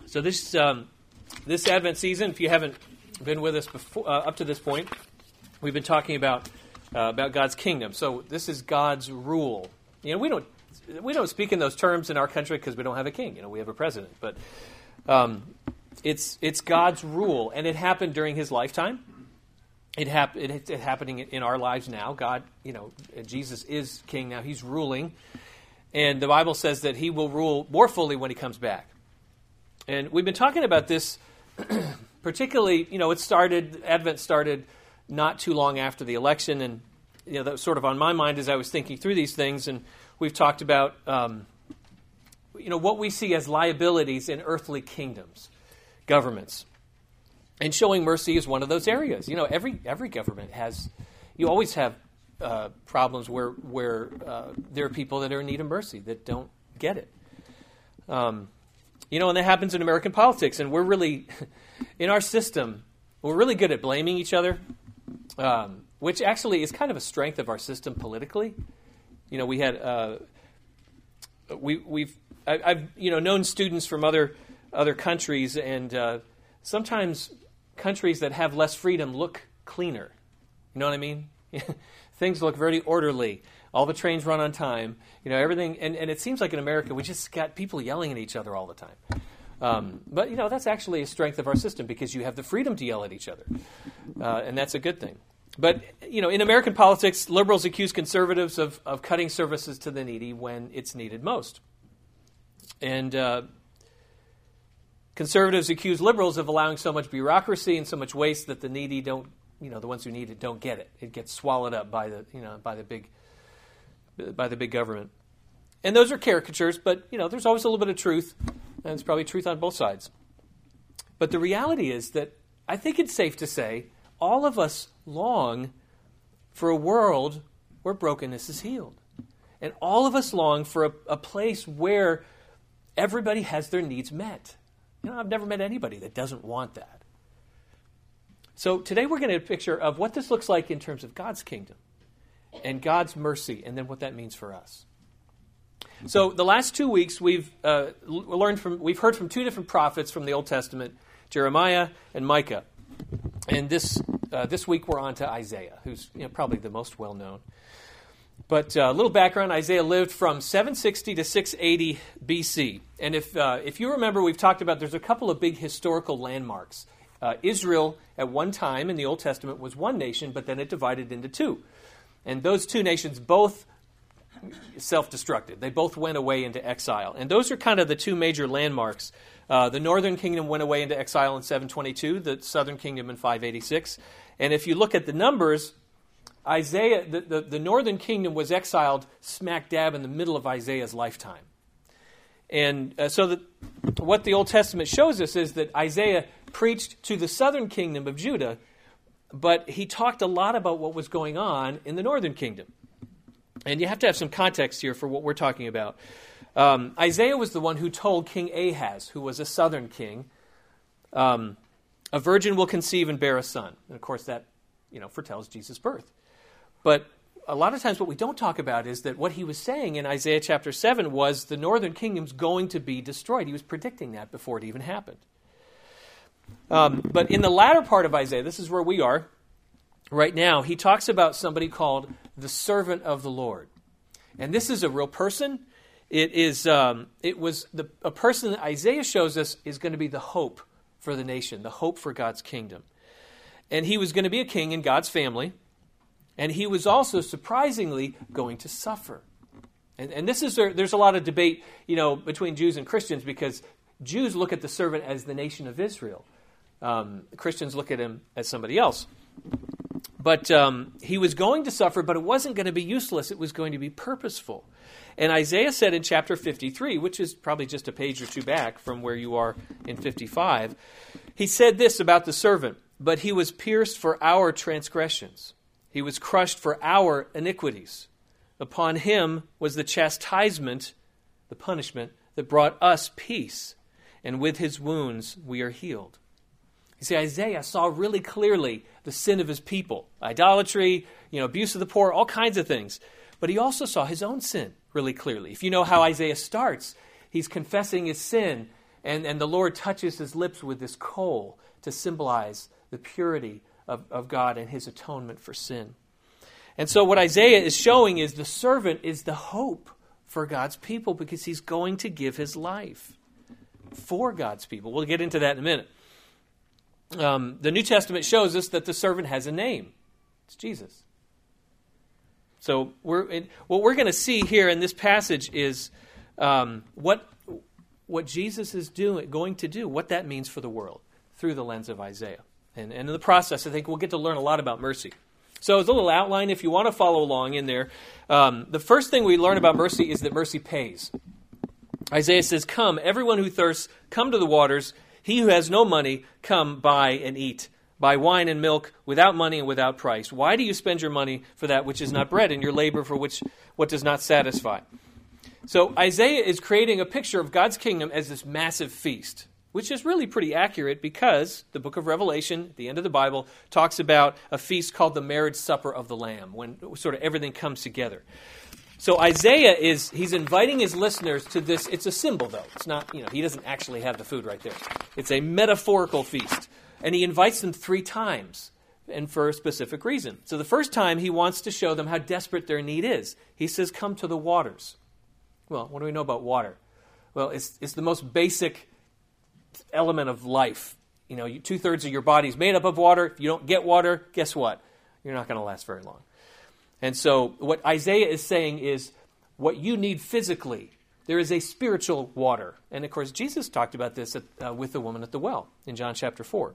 So this Advent season, if you haven't been with us before, up to this point, we've been talking about God's kingdom. So this is God's rule. You know, we don't speak in those terms in our country because we don't have a king. You know, we have a president, but it's God's rule, and it happened during His lifetime. It's happening in our lives now. God, you know, Jesus is king now. He's ruling, and the Bible says that He will rule more fully when He comes back. And we've been talking about this, particularly, you know, Advent started not too long after the election, and, you know, that was sort of on my mind as I was thinking through these things, and we've talked about, you know, what we see as liabilities in earthly kingdoms, governments. And showing mercy is one of those areas. You know, every government you always have problems where there are people that are in need of mercy that don't get it. You know, and that happens in American politics, and we're really, in our system, we're really good at blaming each other, which actually is kind of a strength of our system politically. You know, I've you know, known students from other countries, and sometimes countries that have less freedom look cleaner. You know what I mean? Things look very orderly. All the trains run on time. You know, everything. And it seems like in America, we just got people yelling at each other all the time. But, you know, that's actually a strength of our system because you have the freedom to yell at each other. And that's a good thing. But, you know, in American politics, liberals accuse conservatives of cutting services to the needy when it's needed most. And conservatives accuse liberals of allowing so much bureaucracy and so much waste that the needy don't, you know, the ones who need it don't get it. It gets swallowed up by the big government. And those are caricatures, but, you know, there's always a little bit of truth, and there's probably truth on both sides. But the reality is that I think it's safe to say all of us long for a world where brokenness is healed. And all of us long for a place where everybody has their needs met. You know, I've never met anybody that doesn't want that. So today we're going to get a picture of what this looks like in terms of God's kingdom and God's mercy, and then what that means for us. So the last 2 weeks we've heard from two different prophets from the Old Testament, Jeremiah and Micah. And this week we're on to Isaiah, who's, you know, probably the most well known. But a little background: Isaiah lived from 760 to 680 BC. And if you remember, we've talked about there's a couple of big historical landmarks. Israel at one time in the Old Testament was one nation, but then it divided into two. And those two nations both self-destructed. They both went away into exile. And those are kind of the two major landmarks. The northern kingdom went away into exile in 722, the southern kingdom in 586. And if you look at the numbers, Isaiah, the northern kingdom was exiled smack dab in the middle of Isaiah's lifetime. And what the Old Testament shows us is that Isaiah preached to the southern kingdom of Judah, but he talked a lot about what was going on in the northern kingdom. And you have to have some context here for what we're talking about. Isaiah was the one who told King Ahaz, who was a southern king, a virgin will conceive and bear a son. And of course that, you know, foretells Jesus' birth. But a lot of times what we don't talk about is that what he was saying in Isaiah chapter 7 was the northern kingdom's going to be destroyed. He was predicting that before it even happened. But in the latter part of Isaiah, this is where we are right now, he talks about somebody called the servant of the Lord. And this is a real person. A person that Isaiah shows us is going to be the hope for the nation, the hope for God's kingdom. And he was going to be a king in God's family. And he was also, surprisingly, going to suffer. And there's a lot of debate, you know, between Jews and Christians, because Jews look at the servant as the nation of Israel. Christians look at him as somebody else. But he was going to suffer, but it wasn't going to be useless. It was going to be purposeful. And Isaiah said in chapter 53, which is probably just a page or two back from where you are in 55, he said this about the servant: "But he was pierced for our transgressions. He was crushed for our iniquities. Upon him was the chastisement," the punishment, "that brought us peace. And with his wounds we are healed." You see, Isaiah saw really clearly the sin of his people. Idolatry, you know, abuse of the poor, all kinds of things. But he also saw his own sin really clearly. If you know how Isaiah starts, he's confessing his sin And the Lord touches his lips with this coal to symbolize the purity of God and his atonement for sin. And so what Isaiah is showing is the servant is the hope for God's people because he's going to give his life for God's people. We'll get into that in a minute. The New Testament shows us that the servant has a name. It's Jesus. So what we're going to see here in this passage is what Jesus is going to do, what that means for the world through the lens of Isaiah. And in the process, I think we'll get to learn a lot about mercy. So as a little outline, if you want to follow along in there, the first thing we learn about mercy is that mercy pays. Isaiah says, "Come, everyone who thirsts, come to the waters. He who has no money, come buy and eat. Buy wine and milk without money and without price. Why do you spend your money for that which is not bread, and your labor for what does not satisfy?" So Isaiah is creating a picture of God's kingdom as this massive feast, which is really pretty accurate because the book of Revelation, at the end of the Bible, talks about a feast called the marriage supper of the Lamb, when sort of everything comes together. So Isaiah he's inviting his listeners to this. It's a symbol, though. It's not, he doesn't actually have the food right there. It's a metaphorical feast. And he invites them 3 times, and for a specific reason. So the first time, he wants to show them how desperate their need is. He says, "Come to the waters." Well, what do we know about water? Well, it's the most basic element of life. 2/3 of your body is made up of water. If you don't get water, guess what? You're not going to last very long. And so what Isaiah is saying is what you need physically, there is a spiritual water. And of course, Jesus talked about this with the woman at the well in John chapter 4.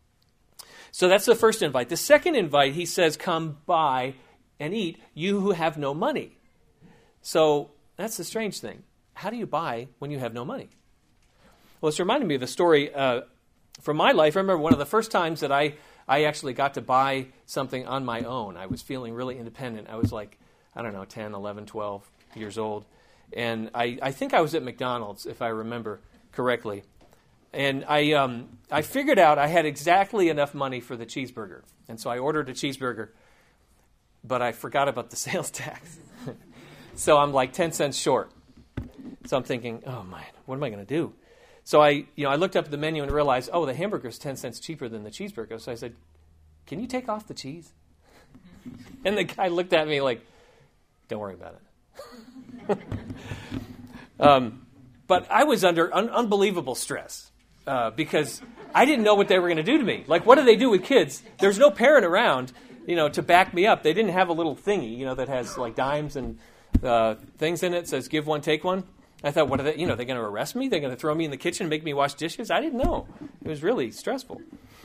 So that's the first invite. The second invite, he says, "Come buy and eat, you who have no money." So that's the strange thing. How do you buy when you have no money? Well, it's reminding me of a story from my life. I remember one of the first times that I actually got to buy something on my own. I was feeling really independent. I was like, 10, 11, 12 years old. And I think I was at McDonald's, if I remember correctly. And I figured out I had exactly enough money for the cheeseburger. And so I ordered a cheeseburger, but I forgot about the sales tax. So I'm like 10 cents short. So I'm thinking, oh, man, what am I going to do? So I looked up at the menu and realized, the hamburger is 10 cents cheaper than the cheeseburger. So I said, "Can you take off the cheese?" And the guy looked at me like, "Don't worry about it." But I was under unbelievable stress because I didn't know what they were going to do to me. Like, what do they do with kids? There's no parent around, to back me up. They didn't have a little thingy, that has like dimes and things in it. Says, "Give one, take one." I thought, what are they? They're going to arrest me? They're going to throw me in the kitchen and make me wash dishes? I didn't know. It was really stressful.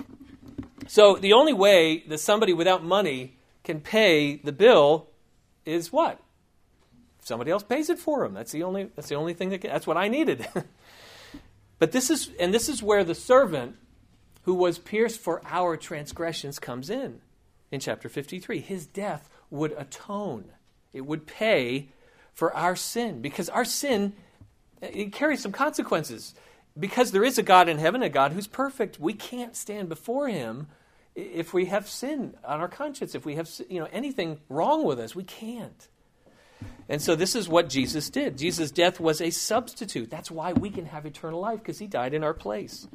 So the only way that somebody without money can pay the bill is what? Somebody else pays it for them. That's the only thing that's what I needed. But this is where the servant who was pierced for our transgressions comes in chapter 53. His death would atone. It would pay for our sin, because our sin, it carries some consequences. Because there is a God in heaven, a God who's perfect, we can't stand before him if we have sin on our conscience. If we have anything wrong with us, we can't. And so this is what Jesus did. Jesus' death was a substitute. That's why we can have eternal life, because he died in our place.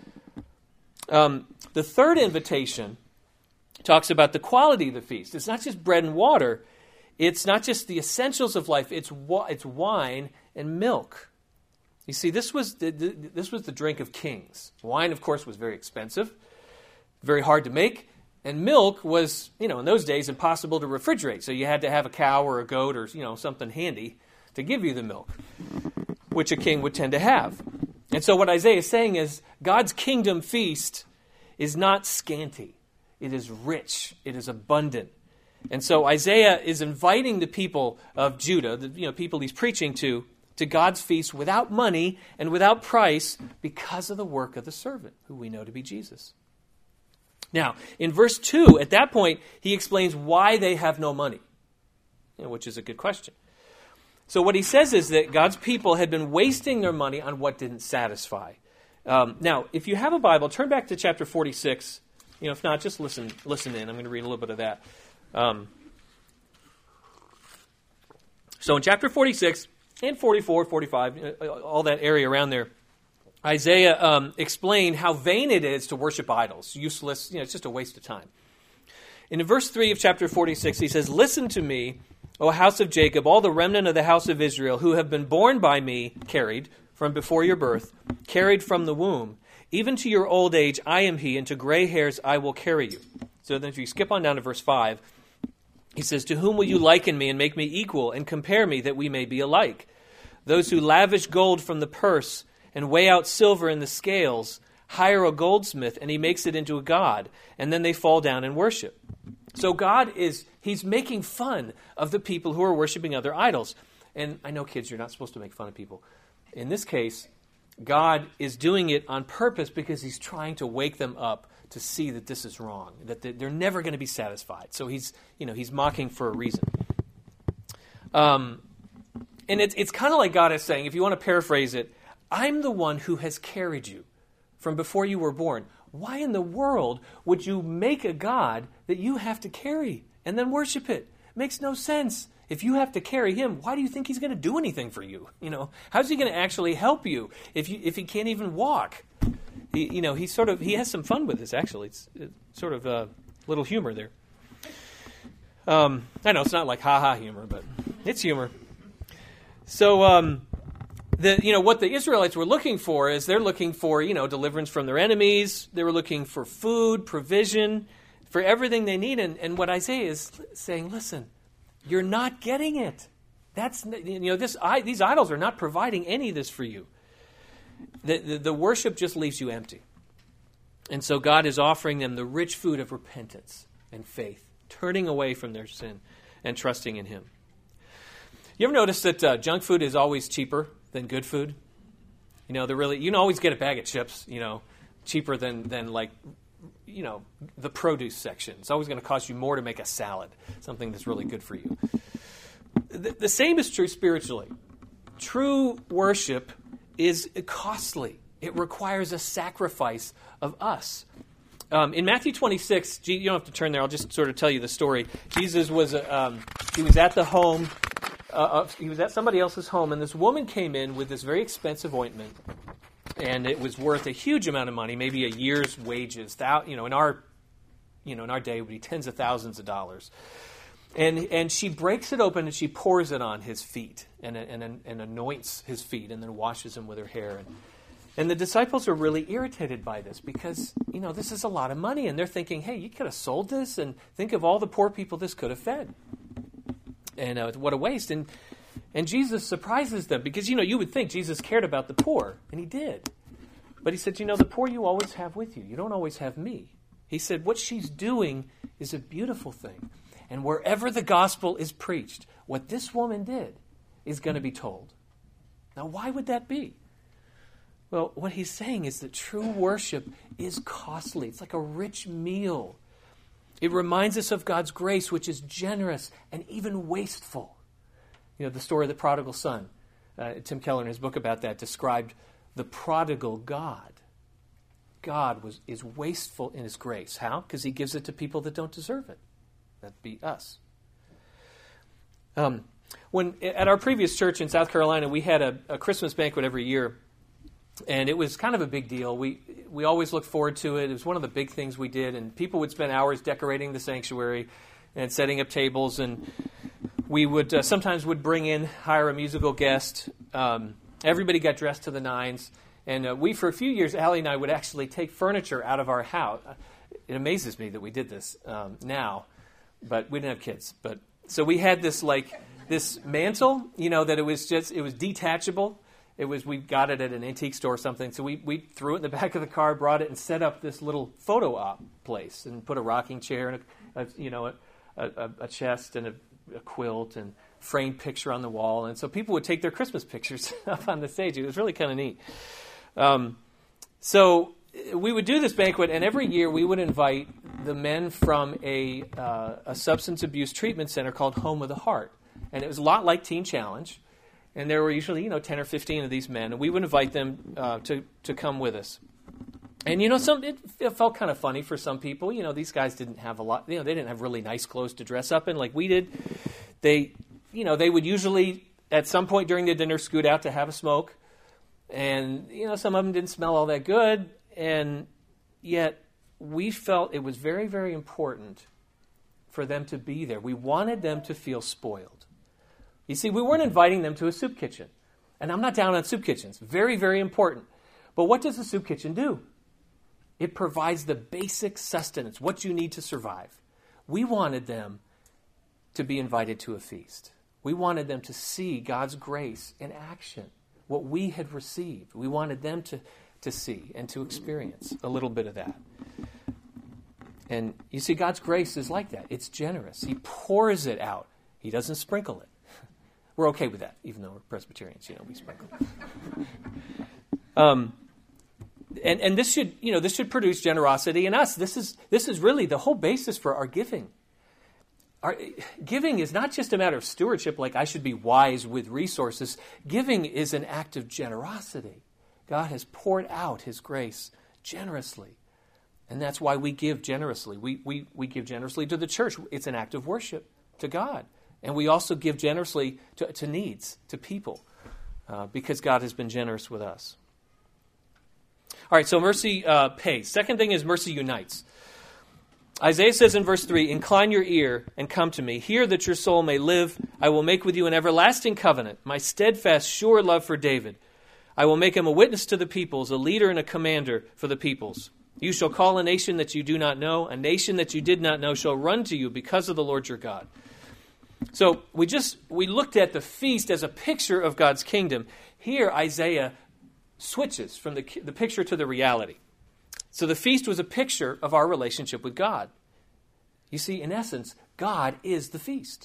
The third invitation talks about the quality of the feast. It's not just bread and water. It's not just the essentials of life. It's wine and milk. You see, this was the drink of kings. Wine, of course, was very expensive, very hard to make. And milk was, in those days, impossible to refrigerate. So you had to have a cow or a goat or, something handy to give you the milk, which a king would tend to have. And so what Isaiah is saying is God's kingdom feast is not scanty. It is rich. It is abundant. And so Isaiah is inviting the people of Judah, the people he's preaching to God's feast without money and without price because of the work of the servant, who we know to be Jesus. Now, in verse 2, at that point, he explains why they have no money, which is a good question. So what he says is that God's people had been wasting their money on what didn't satisfy. Now, if you have a Bible, turn back to chapter 46. If not, just listen in. I'm going to read a little bit of that. So in chapter 46 and 44, 45, all that area around there, Isaiah explained how vain it is to worship idols. Useless, it's just a waste of time. In verse 3 of chapter 46, he says, "Listen to me, O house of Jacob, all the remnant of the house of Israel, who have been born by me, carried from before your birth, carried from the womb. Even to your old age I am he, and to gray hairs I will carry you." So then if you skip on down to verse 5, he says, "To whom will you liken me and make me equal and compare me that we may be alike? Those who lavish gold from the purse and weigh out silver in the scales, hire a goldsmith and he makes it into a god, and then they fall down and worship." So he's making fun of the people who are worshiping other idols. And I know, kids, you're not supposed to make fun of people. In this case, God is doing it on purpose because he's trying to wake them up to see that this is wrong, that they're never going to be satisfied. So he's mocking for a reason. And it's kind of like God is saying, if you want to paraphrase it, I'm the one who has carried you from before you were born. Why in the world would you make a God that you have to carry and then worship it? It makes no sense. If you have to carry him, why do you think he's going to do anything for you? How's he going to actually help you if he can't even walk? He has some fun with this, actually. It's sort of a little humor there. I know it's not like ha-ha humor, but it's humor. So, what the Israelites were looking for is they're looking for, deliverance from their enemies. They were looking for food, provision, for everything they need. And what Isaiah is saying, listen, you're not getting it. These idols are not providing any of this for you. The worship just leaves you empty. And so God is offering them the rich food of repentance and faith, turning away from their sin and trusting in him. You ever notice that junk food is always cheaper than good food? You can always get a bag of chips, cheaper than the produce section. It's always going to cost you more to make a salad, something that's really good for you. The same is true spiritually. True worship is costly. It requires a sacrifice of us. In Matthew 26, you don't have to turn there. I'll just sort of tell you the story. Jesus was he was at the home. He was at somebody else's home, and this woman came in with this very expensive ointment, and it was worth a huge amount of money, maybe a year's wages. In our day, it would be tens of thousands of dollars. And she breaks it open and she pours it on his feet and anoints his feet and then washes them with her hair. And the disciples are really irritated by this because, this is a lot of money. And they're thinking, hey, you could have sold this and think of all the poor people this could have fed. And what a waste. And Jesus surprises them because, you would think Jesus cared about the poor. And he did. But he said, the poor you always have with you. You don't always have me. He said, what she's doing is a beautiful thing. And wherever the gospel is preached, what this woman did is going to be told. Now, why would that be? Well, what he's saying is that true worship is costly. It's like a rich meal. It reminds us of God's grace, which is generous and even wasteful. The story of the prodigal son. Tim Keller, in his book about that, described the prodigal God. God is wasteful in his grace. How? Because he gives it to people that don't deserve it. That'd be us. When at our previous church in South Carolina, we had a Christmas banquet every year, and it was kind of a big deal. We always looked forward to it. It was one of the big things we did, and people would spend hours decorating the sanctuary and setting up tables, and we would sometimes hire a musical guest. Everybody got dressed to the nines, and for a few years, Allie and I would actually take furniture out of our house. It amazes me that we did this now. But we didn't have kids. So we had this mantle, that it was detachable. We got it at an antique store or something. So we threw it in the back of the car, brought it, and set up this little photo op place, and put a rocking chair and a chest and a quilt and framed picture on the wall. And so people would take their Christmas pictures up on the stage. It was really kind of neat. So we would do this banquet, and every year we would invite the men from a substance abuse treatment center called Home of the Heart. And it was a lot like Teen Challenge. And there were usually, 10 or 15 of these men. And we would invite them to come with us. And, it felt kind of funny for some people. These guys didn't have a lot, they didn't have really nice clothes to dress up in like we did. They would usually, at some point during the dinner, scoot out to have a smoke. And, some of them didn't smell all that good. And yet we felt it was very, very important for them to be there. We wanted them to feel spoiled. You see, we weren't inviting them to a soup kitchen. And I'm not down on soup kitchens. Very, very important. But what does a soup kitchen do? It provides the basic sustenance, what you need to survive. We wanted them to be invited to a feast. We wanted them to see God's grace in action, what we had received. We wanted them to see and to experience a little bit of that. And you see, God's grace is like that. It's generous. He pours it out. He doesn't sprinkle it. We're okay with that, even though we're Presbyterians. We sprinkle. And this should produce generosity in us. This is really the whole basis for our giving. Our giving is not just a matter of stewardship, like I should be wise with resources. Giving is an act of generosity. God has poured out His grace generously. And that's why we give generously. We give generously to the church. It's an act of worship to God. And we also give generously to needs, to people, because God has been generous with us. All right, so mercy pays. Second thing is mercy unites. Isaiah says in verse 3, "Incline your ear and come to me. Hear that your soul may live. I will make with you an everlasting covenant, my steadfast, sure love for David. I will make him a witness to the peoples, a leader and a commander for the peoples. You shall call a nation that you do not know. A nation that you did not know shall run to you because of the Lord your God." So we looked at the feast as a picture of God's kingdom. Here Isaiah switches from the picture to the reality. So the feast was a picture of our relationship with God. You see, in essence, God is the feast.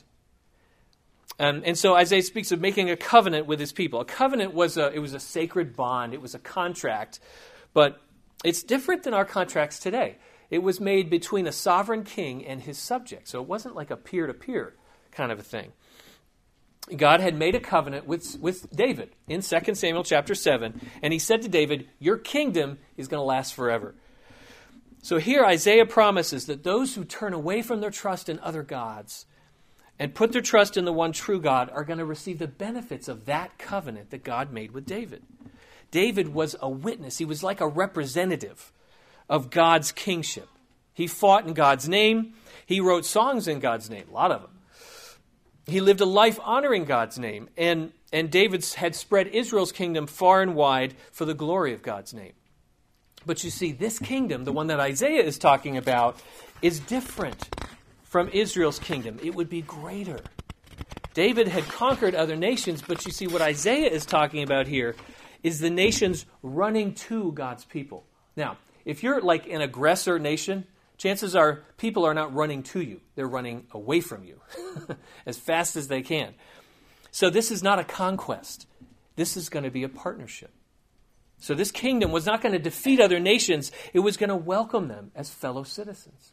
And so Isaiah speaks of making a covenant with his people. A covenant was a sacred bond. It was a contract. But it's different than our contracts today. It was made between a sovereign king and his subjects. So it wasn't like a peer-to-peer kind of a thing. God had made a covenant with David in 2 Samuel chapter 7, and he said to David, "Your kingdom is going to last forever." So here Isaiah promises that those who turn away from their trust in other gods and put their trust in the one true God are going to receive the benefits of that covenant that God made with David. David was a witness. He was like a representative of God's kingship. He fought in God's name. He wrote songs in God's name, a lot of them. He lived a life honoring God's name, and David had spread Israel's kingdom far and wide for the glory of God's name. But you see, this kingdom, the one that Isaiah is talking about, is different from Israel's kingdom. It would be greater. David had conquered other nations, but you see, what Isaiah is talking about here is the nations running to God's people. Now, if you're like an aggressor nation, chances are people are not running to you. They're running away from you as fast as they can. So this is not a conquest. This is going to be a partnership. So this kingdom was not going to defeat other nations. It was going to welcome them as fellow citizens.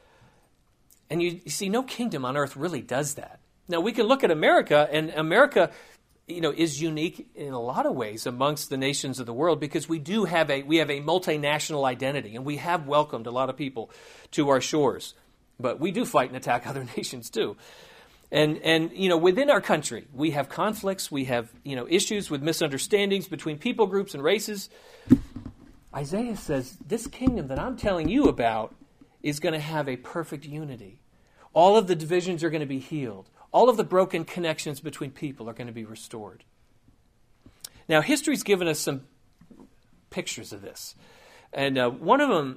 And you see, no kingdom on earth really does that. Now, we can look at America, and America is unique in a lot of ways amongst the nations of the world because we have a multinational identity, and we have welcomed a lot of people to our shores. But we do fight and attack other nations too. And within our country, we have conflicts, we have issues with misunderstandings between people groups and races. Isaiah says, this kingdom that I'm telling you about is going to have a perfect unity. All of the divisions are going to be healed. All of the broken connections between people are going to be restored. Now, history's given us some pictures of this. And one of them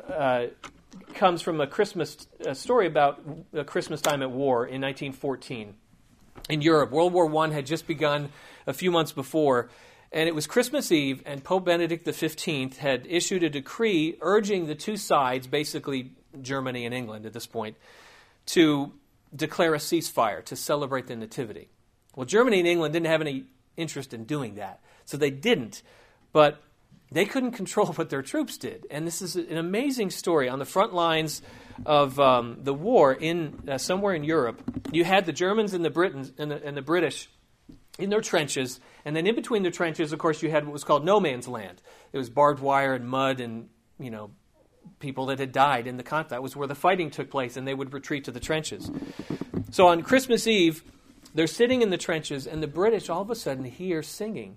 comes from a story about a Christmas time at war in 1914 in Europe. World War I had just begun a few months before, and it was Christmas Eve, and Pope Benedict XV had issued a decree urging the two sides, basically Germany and England at this point, to declare a ceasefire to celebrate the Nativity. Well, Germany and England didn't have any interest in doing that, so they didn't. But they couldn't control what their troops did. And this is an amazing story. On the front lines of the war in somewhere in Europe, you had the Germans and the Britons and the British in their trenches, and then in between the trenches, of course, you had what was called no man's land. It was barbed wire and mud and people that had died in the conflict. That was where the fighting took place, and they would retreat to the trenches. So on Christmas Eve, they're sitting in the trenches, and the British all of a sudden hear singing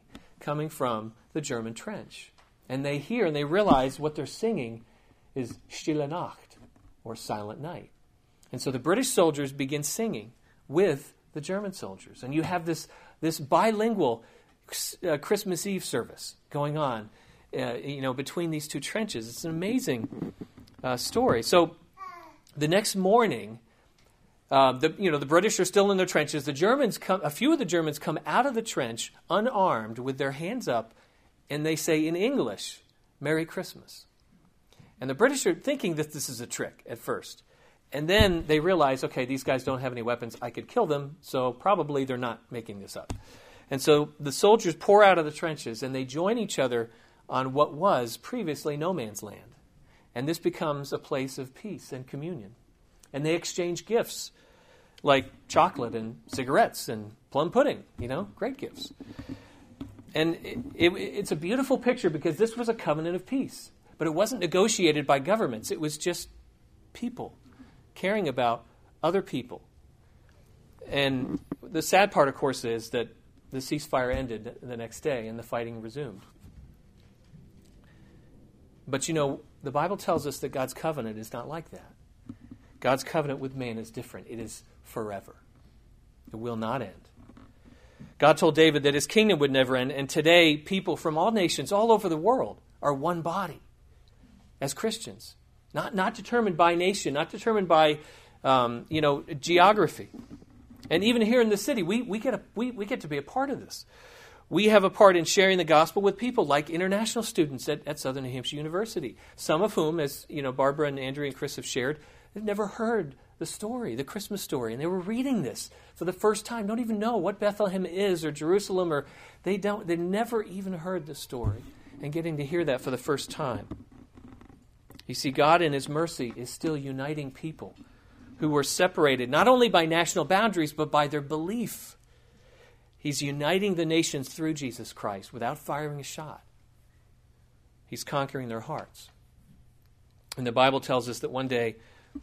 coming from the German trench. And they hear and they realize what they're singing is Stille Nacht, or Silent Night. And so the British soldiers begin singing with the German soldiers. And you have this bilingual Christmas Eve service going on between these two trenches. It's an amazing story. So the next morning, the British are still in their trenches. A few of the Germans come out of the trench unarmed with their hands up, and they say in English, "Merry Christmas." And the British are thinking that this is a trick at first. And then they realize, okay, these guys don't have any weapons. I could kill them, so probably they're not making this up. And so the soldiers pour out of the trenches, and they join each other on what was previously no man's land. And this becomes a place of peace and communion. And they exchange gifts like chocolate and cigarettes and plum pudding, great gifts. And it's a beautiful picture because this was a covenant of peace. But it wasn't negotiated by governments. It was just people caring about other people. And the sad part, of course, is that the ceasefire ended the next day and the fighting resumed. But the Bible tells us that God's covenant is not like that. God's covenant with man is different. It is forever. It will not end. God told David that his kingdom would never end, and today people from all nations all over the world are one body as Christians. Not determined by nation, not determined by geography. And even here in the city, we get to be a part of this. We have a part in sharing the gospel with people like international students at Southern New Hampshire University, some of whom, as Barbara and Andrea and Chris have shared, have never heard the story, the Christmas story, and they were reading this for the first time, don't even know what Bethlehem is or Jerusalem, or they never even heard the story, and getting to hear that for the first time. You see, God in his mercy is still uniting people who were separated not only by national boundaries, but by their belief. He's uniting the nations through Jesus Christ without firing a shot. He's conquering their hearts. And the Bible tells us that one day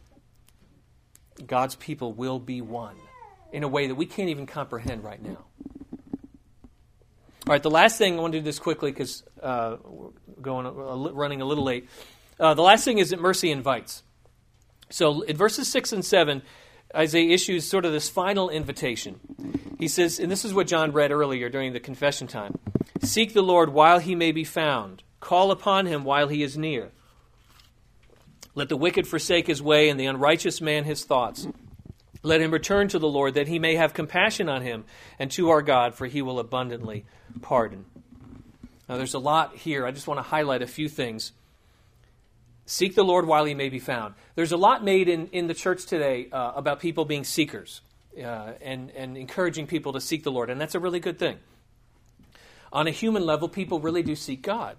God's people will be one in a way that we can't even comprehend right now. All right, the last thing, I want to do this quickly because we're running a little late. The last thing is that mercy invites. So in verses 6 and 7, Isaiah issues sort of this final invitation. He says, and this is what John read earlier during the confession time, "Seek the Lord while he may be found. Call upon him while he is near. Let the wicked forsake his way and the unrighteous man his thoughts. Let him return to the Lord that he may have compassion on him, and to our God, for he will abundantly pardon." Now there's a lot here. I just want to highlight a few things. Seek the Lord while he may be found. There's a lot made in the church today about people being seekers and encouraging people to seek the Lord, and that's a really good thing. On a human level, people really do seek God.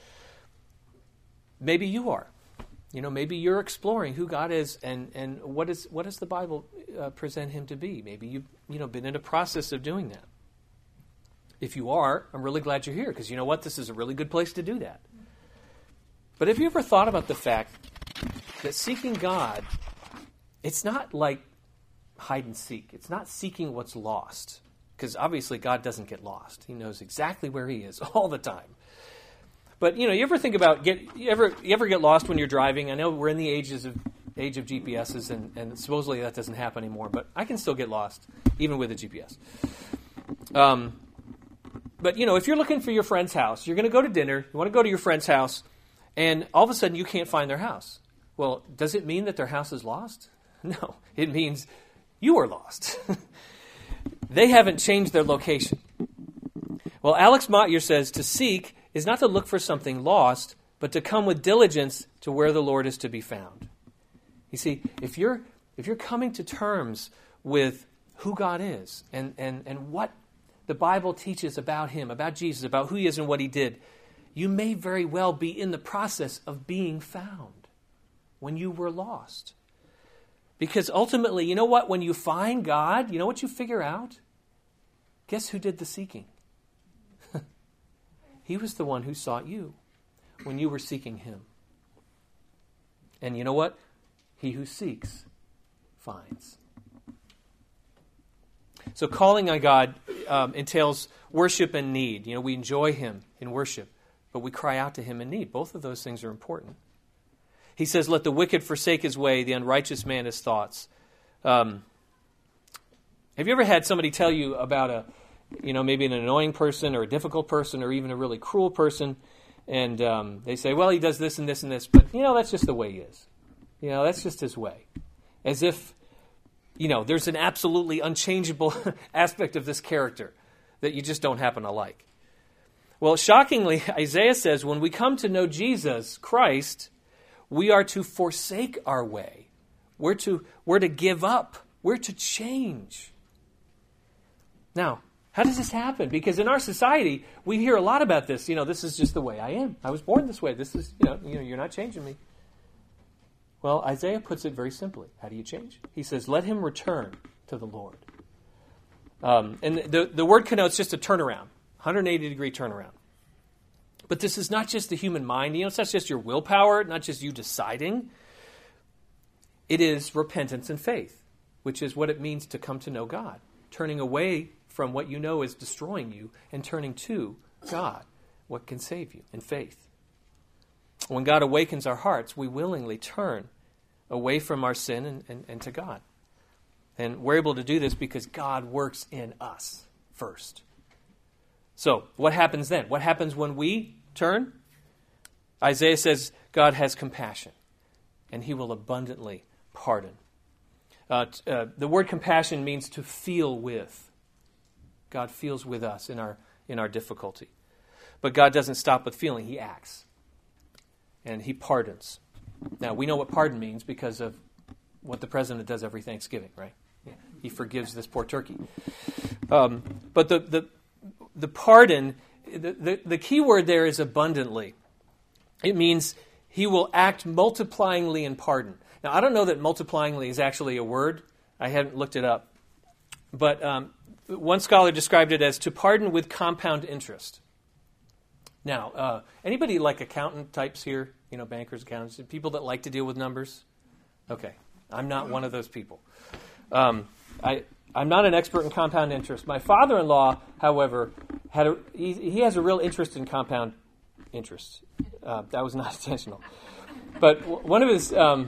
Maybe you are. Maybe you're exploring who God is and what does the Bible present him to be. Maybe you've been in a process of doing that. If you are, I'm really glad you're here because you know what? This is a really good place to do that. But have you ever thought about the fact that seeking God, it's not like hide and seek. It's not seeking what's lost. Because obviously God doesn't get lost. He knows exactly where he is all the time. But, you ever think about, you ever get lost when you're driving? I know we're in the age of GPSs, and supposedly that doesn't happen anymore, but I can still get lost, even with a GPS. But, if you're looking for your friend's house, you're going to go to dinner, you want to go to your friend's house, and all of a sudden you can't find their house. Well, does it mean that their house is lost? No, it means you are lost. They haven't changed their location. Well, Alex Motyer says to seek is not to look for something lost, but to come with diligence to where the Lord is to be found. You see, if you're coming to terms with who God is and what the Bible teaches about him, about Jesus, about who he is and what he did, you may very well be in the process of being found when you were lost. Because ultimately, you know what? When you find God, you know what you figure out? Guess who did the seeking? He was the one who sought you when you were seeking him. And you know what? He who seeks finds. So calling on God entails worship and need. We enjoy him in worship, but we cry out to him in need. Both of those things are important. He says, let the wicked forsake his way, the unrighteous man his thoughts. Have you ever had somebody tell you about maybe an annoying person or a difficult person or even a really cruel person, and they say, well, he does this and this and this, but, that's just the way he is. That's just his way. As if, there's an absolutely unchangeable aspect of this character that you just don't happen to like. Well, shockingly, Isaiah says when we come to know Jesus Christ, we are to forsake our way. We're to give up. We're to change. Now, how does this happen? Because in our society, we hear a lot about this. This is just the way I am. I was born this way. This is, you're not changing me. Well, Isaiah puts it very simply. How do you change? He says, let him return to the Lord. And the word connotes just a turnaround, 180-degree turnaround. But this is not just the human mind. It's not just your willpower, not just you deciding. It is repentance and faith, which is what it means to come to know God. Turning away from what you know is destroying you and turning to God, what can save you, in faith. When God awakens our hearts, we willingly turn away from our sin and to God. And we're able to do this because God works in us first. So, what happens then? What happens when we turn? Isaiah says God has compassion, and he will abundantly pardon. The word compassion means to feel with. God feels with us in our difficulty. But God doesn't stop with feeling, he acts. And he pardons. Now, we know what pardon means because of what the president does every Thanksgiving, right? Yeah. He forgives this poor turkey. But the pardon, the key word there is abundantly. It means he will act multiplyingly in pardon. Now, I don't know that multiplyingly is actually a word. I haven't looked it up. But one scholar described it as to pardon with compound interest. Now, anybody like accountant types here? Bankers, accountants, people that like to deal with numbers? Okay, I'm not one of those people. I'm not an expert in compound interest. My father-in-law, however, he has a real interest in compound interest. That was not intentional. But one of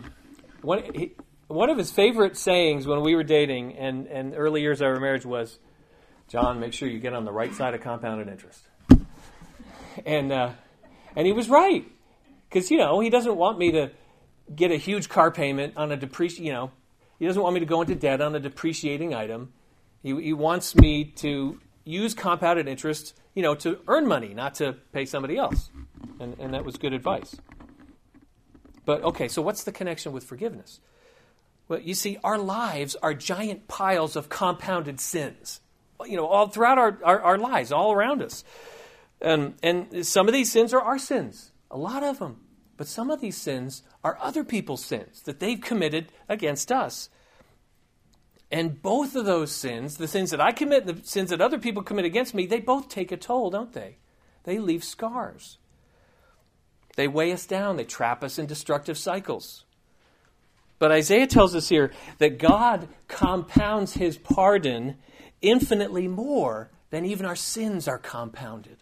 his favorite sayings when we were dating and early years of our marriage was, "John, make sure you get on the right side of compounded interest." And he was right, because he doesn't want me to get a huge car payment on a depreciating. He doesn't want me to go into debt on a depreciating item. He wants me to use compounded interest, to earn money, not to pay somebody else. And that was good advice. But, okay, so what's the connection with forgiveness? Well, you see, our lives are giant piles of compounded sins, all throughout our lives, all around us. And some of these sins are our sins, a lot of them. But some of these sins are other people's sins that they've committed against us. And both of those sins, the sins that I commit and the sins that other people commit against me, they both take a toll, don't they? They leave scars. They weigh us down. They trap us in destructive cycles. But Isaiah tells us here that God compounds his pardon infinitely more than even our sins are compounded.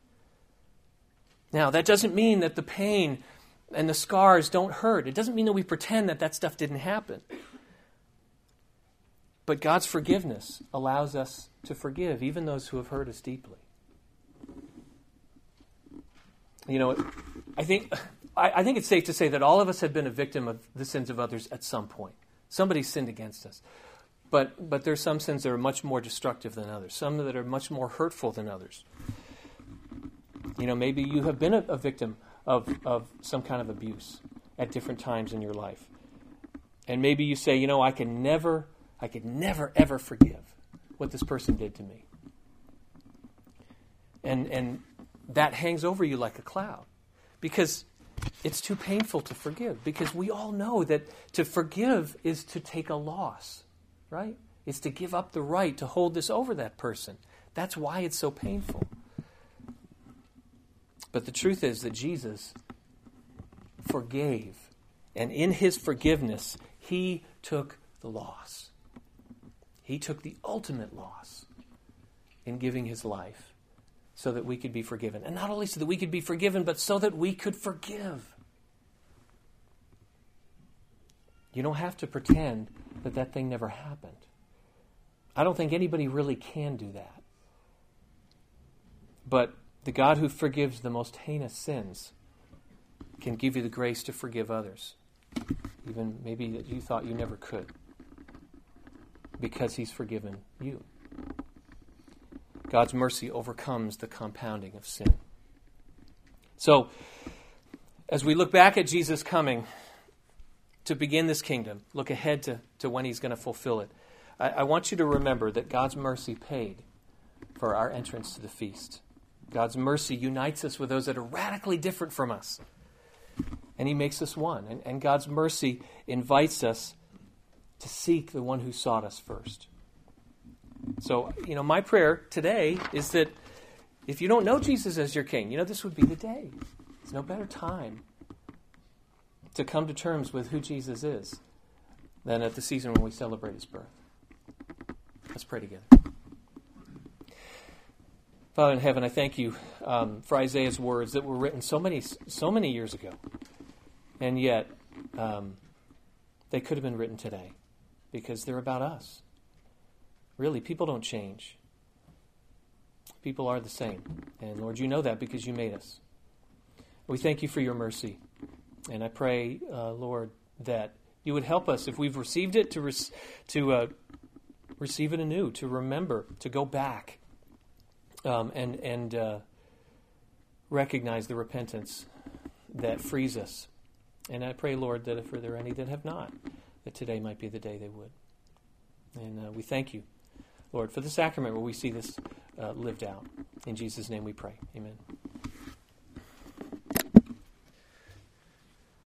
Now, that doesn't mean that the pain and the scars don't hurt. It doesn't mean that we pretend that stuff didn't happen. But God's forgiveness allows us to forgive even those who have hurt us deeply. I think it's safe to say that all of us have been a victim of the sins of others at some point. Somebody sinned against us. But there's some sins that are much more destructive than others, some that are much more hurtful than others. Maybe you have been a victim of some kind of abuse at different times in your life. And maybe you say, I could never, ever forgive what this person did to me. And that hangs over you like a cloud. Because it's too painful to forgive. Because we all know that to forgive is to take a loss, right? It's to give up the right to hold this over that person. That's why it's so painful. But the truth is that Jesus forgave. And in his forgiveness, he took the loss. He took the ultimate loss in giving his life so that we could be forgiven. And not only so that we could be forgiven, but so that we could forgive. You don't have to pretend that that thing never happened. I don't think anybody really can do that. But the God who forgives the most heinous sins can give you the grace to forgive others, even maybe that you thought you never could, because he's forgiven you. God's mercy overcomes the compounding of sin. So, as we look back at Jesus coming to begin this kingdom, look ahead to when he's going to fulfill it, I want you to remember that God's mercy paid for our entrance to the feast. God's mercy unites us with those that are radically different from us. And he makes us one. And God's mercy invites us to seek the one who sought us first. So, my prayer today is that if you don't know Jesus as your King, this would be the day. There's no better time to come to terms with who Jesus is than at the season when we celebrate his birth. Let's pray together. Father in heaven, I thank you for Isaiah's words that were written so many years ago, and yet they could have been written today because they're about us. Really, people don't change. People are the same. And Lord, you know that because you made us. We thank you for your mercy. And I pray, Lord, that you would help us if we've received it to receive it anew, to remember, to go back and recognize the repentance that frees us. And I pray, Lord, that if there are any that have not, that today might be the day they would. And we thank you, Lord, for the sacrament where we see this lived out. In Jesus' name we pray. Amen.